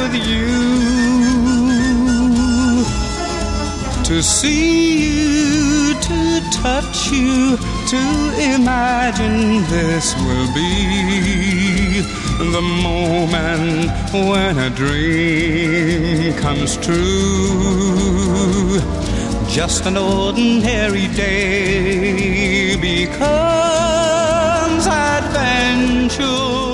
with you. To see you, to touch you, to imagine this will be the moment when a dream comes true. Just an ordinary day becomes adventure.